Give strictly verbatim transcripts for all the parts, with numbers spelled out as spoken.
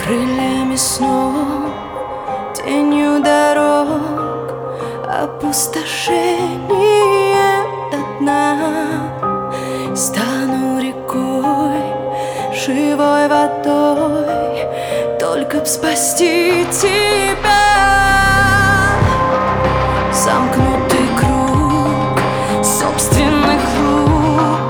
Крыльями снов, тенью дорог, опустошение до дна. Стану рекой, живой водой, только б спасти тебя. Замкнутый круг собственных рук,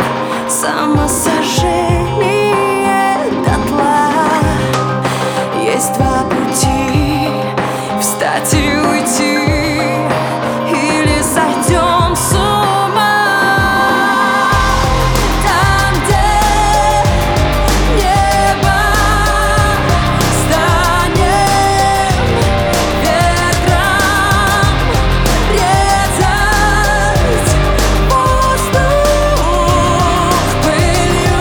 самосожжение дотла. Есть два пути: встать и уйти, или сойдем с ума. Там, где небо станет ветром резать воздух пылью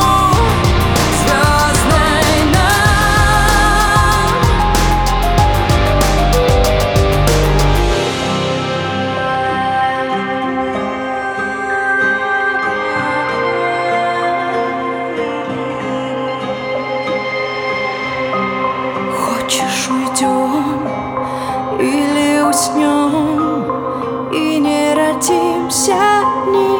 звездной нам. Хочешь, уйдем или уснем и не родимся ни